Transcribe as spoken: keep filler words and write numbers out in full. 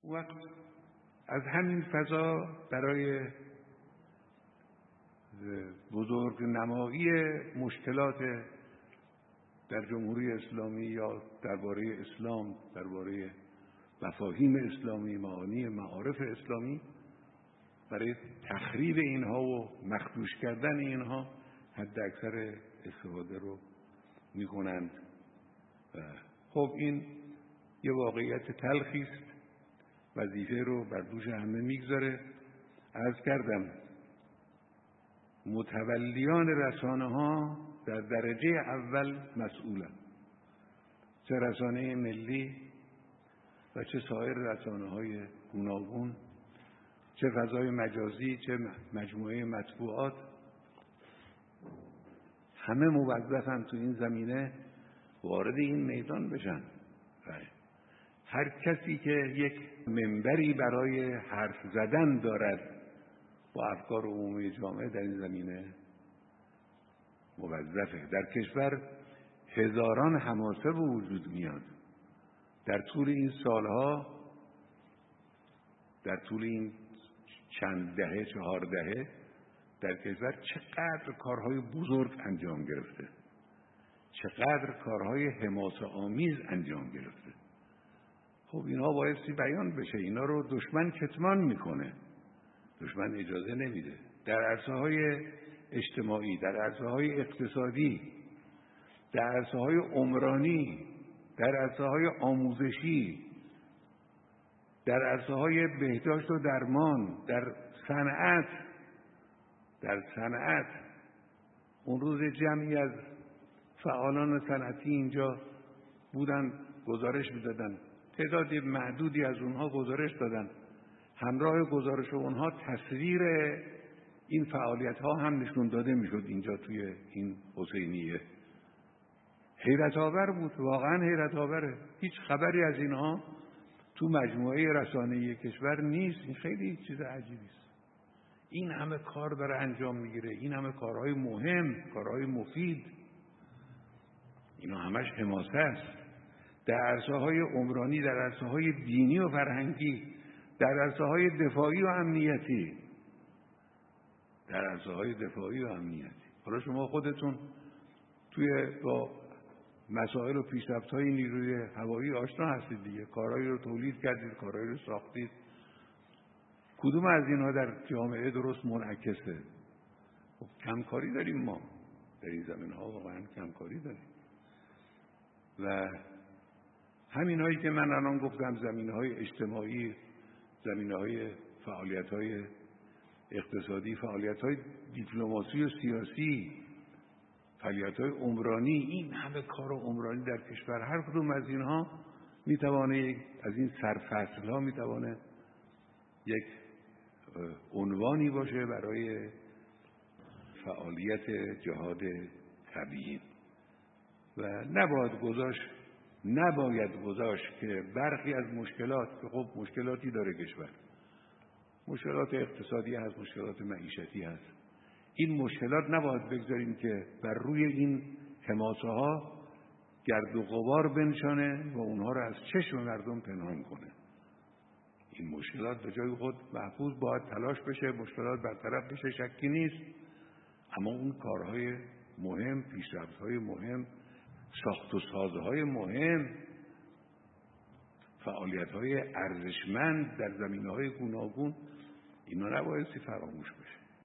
وقت از همین فضا برای بزرگ نمایی مشکلات در جمهوری اسلامی یا درباره اسلام، درباره مفاهیم اسلامی، معانی معارف اسلامی، برای تخریب اینها و مخدوش کردن اینها حد اکثر استفاده رو میکنند. و خب این یه واقعیت تلخی است، وظیفه رو بر دوش همه میگذاره. عرض کردم متولیان رسانه ها در درجه اول مسئولن، چه رسانه ملی و چه سایر رسانه های گوناگون، چه فضای مجازی، چه مجموعه مطبوعات، همه موظفن تو این زمینه وارد این میدان بشن. هر کسی که یک منبری برای حرف زدن دارد با افکار عمومی جامعه در این زمینه موظفه. در کشور هزاران حماسه به وجود میاد. در طول این سالها، در طول این چند دهه، چهار دهه در کشور چقدر کارهای بزرگ انجام گرفته، چقدر کارهای حماسه آمیز انجام گرفته. خب اینها بایستی بیان بشه. اینا رو دشمن کتمان میکنه، دشمن اجازه نمیده. در عرصه‌های اجتماعی، در عرصه‌های اقتصادی، در عرصه‌های عمرانی، در عرصه‌های آموزشی، در عرصه‌های بهداشت و درمان، در صنعت، در صنعت اون روز جمعی از فعالان صنعتی اینجا بودن، گزارش میدادن. تعداد معدودی از اونها گزارش دادن. همراه گزارش اونها تصویر این فعالیت ها هم نشون داده میشد اینجا توی این حسینیه. حیرت آور بود، واقعا حیرت آوره. هیچ خبری از اینها تو مجموعه رسانه‌ای کشور نیست. این خیلی چیز عجیبی است. این همه کار داره انجام میگیره، این همه کارهای مهم، کارهای مفید، اینا همش حماسه است. در عرصه‌های عمرانی، در عرصه‌های دینی و فرهنگی، در عرصه‌های دفاعی و امنیتی، در عرصه‌های دفاعی و امنیتی. حالا شما خودتون توی با مسائل و پیشرفت‌های نیروی هوایی آشنا هستید دیگه. کارهایی رو تولید کردید، کارهایی رو ساختید. کدوم از اینها در جامعه درست منعکسه؟ خب کمکاری داریم ما در این زمینه‌ها، واقعا کمکاری داریم. و همین هایی که من الان گفتم، زمینه‌های اجتماعی، زمینه‌های فعالیت‌های اقتصادی، فعالیت‌های دیپلماسی و سیاسی، فعالیت‌های عمرانی، این همه کار عمرانی در کشور، هر کدوم از اینها میتوانه از این سرفصل‌ها میتوانه یک عنوانی باشه برای فعالیت جهاد طبیعی. و نباید گذاشت نباید گذاشت که برخی از مشکلات، که خب مشکلاتی داره کشور، مشکلات اقتصادی هست، مشکلات معیشتی هست، این مشکلات نباید بگذاریم که بر روی این حماسه ها گرد و غبار بنشانه و اونها رو از چشم مردم پنهان کنه. این مشکلات به جای خود محفوظ باید تلاش بشه، مشکلات برطرف بشه، شکی نیست. اما اون کارهای مهم، پیشرفت‌های مهم، ساخت و سازهای مهم، فعالیت‌های ارزشمند در زمینه‌های گوناگون، اینا نبایستی فراموش بشه.